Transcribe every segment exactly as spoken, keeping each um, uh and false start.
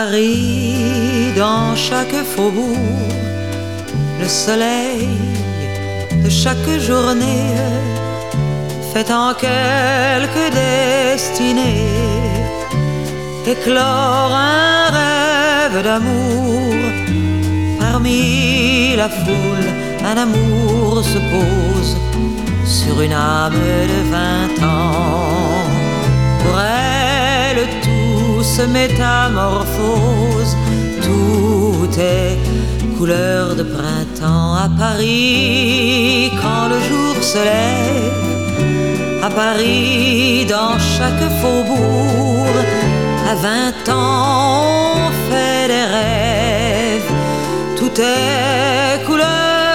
Paris, dans chaque faubourg, le soleil de chaque journée fait en quelques destinées éclore un rêve d'amour. Parmi la foule, un amour se pose sur une âme de vingt ans. Pour elle, tout se métamorphose, tout est couleur de printemps. À Paris, quand le jour se lève, à Paris, dans chaque faubourg, à vingt ans, on fait des rêves, tout est couleur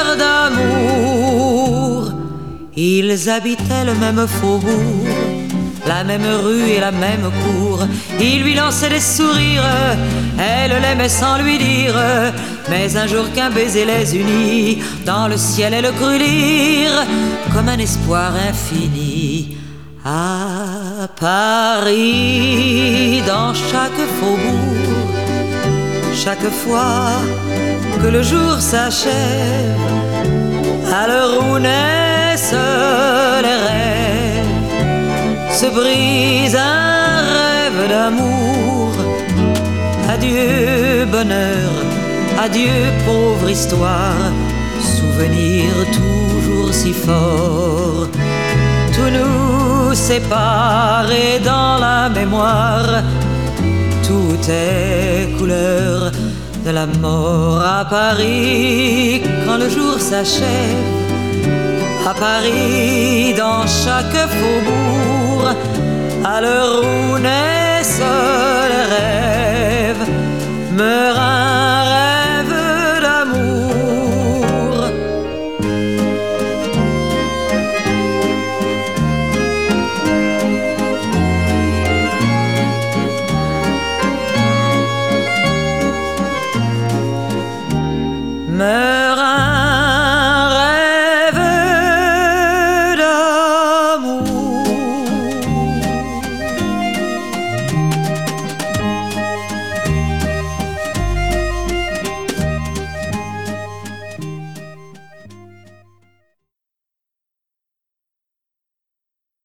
d'amour. Ils habitaient le même faubourg, la même rue et la même cour. Il lui lançait des sourires, elle l'aimait sans lui dire. Mais un jour qu'un baiser les unit, dans le ciel elle crut lire comme un espoir infini. À Paris, dans chaque faubourg, chaque fois que le jour s'achève, à l'heure où naissent les rêves, se brise un rêve d'amour. Adieu bonheur, adieu pauvre histoire, souvenir toujours si fort. Tout nous sépare et dans la mémoire, tout est couleur de la mort. À Paris, quand le jour s'achève, à Paris, dans chaque faubourg, à l'heure où naissent les rêves, meurt